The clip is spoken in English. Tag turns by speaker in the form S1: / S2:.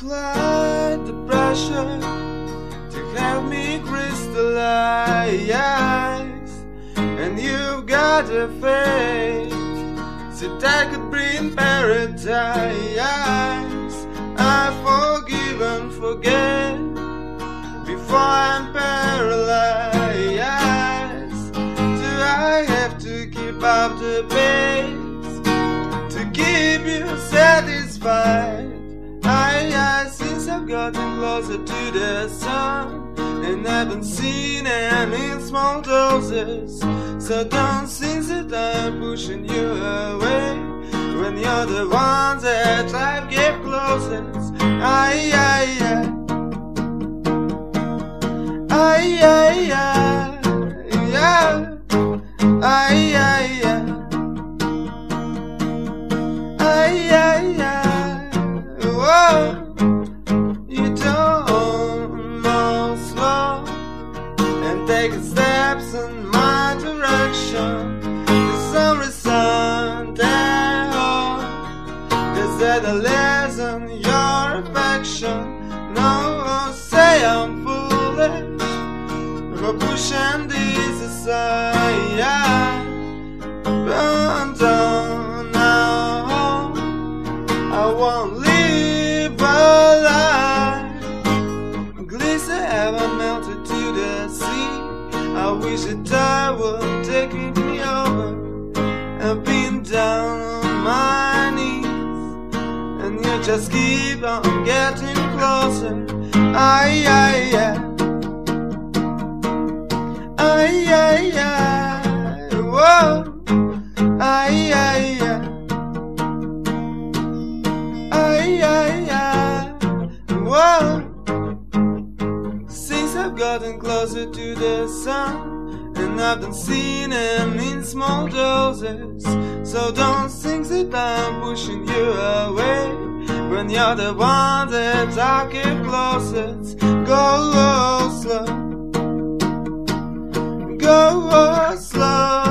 S1: applied the pressure to have me crystallize, and you've got a faith that I could bring paradise. I forgive and forget before I'm paralyzed. Do I have to keep up the pace to keep you satisfied? Since I've gotten closer to the sun, and I've been seeing it in small doses. So don't think that I'm pushing you away when you're the ones that I've get closest. You don't move slow and take steps in my direction. There's some reason at all, cause that I lessen your affection. No, say I'm foolish for pushing this aside, but don't know I won't live a lie. Glitter ever melted to the sea. I wish that time would take me over. I've been down on my knees, and you just keep on getting closer. Whoa. Whoa. Since I've gotten closer to the sun, and I've been seeing him in small doses. So don't think that I'm pushing you away when you're the one that I keep closest. Go slow, go slow.